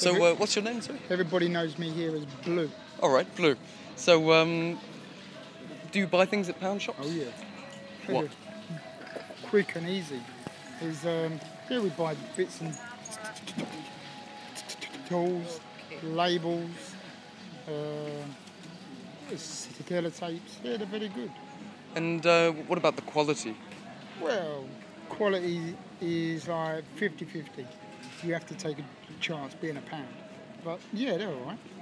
So, what's your name, sir? Everybody knows me here as Blue. All right, Blue. So, do you buy things at pound shops? Oh yeah. What? Quick and easy. Here we buy bits and tools, labels, tequila tapes. Yeah, they're very good. And what about the quality? Well, quality is like 50-50. You have to take a chance being a pound. But yeah, they're all right.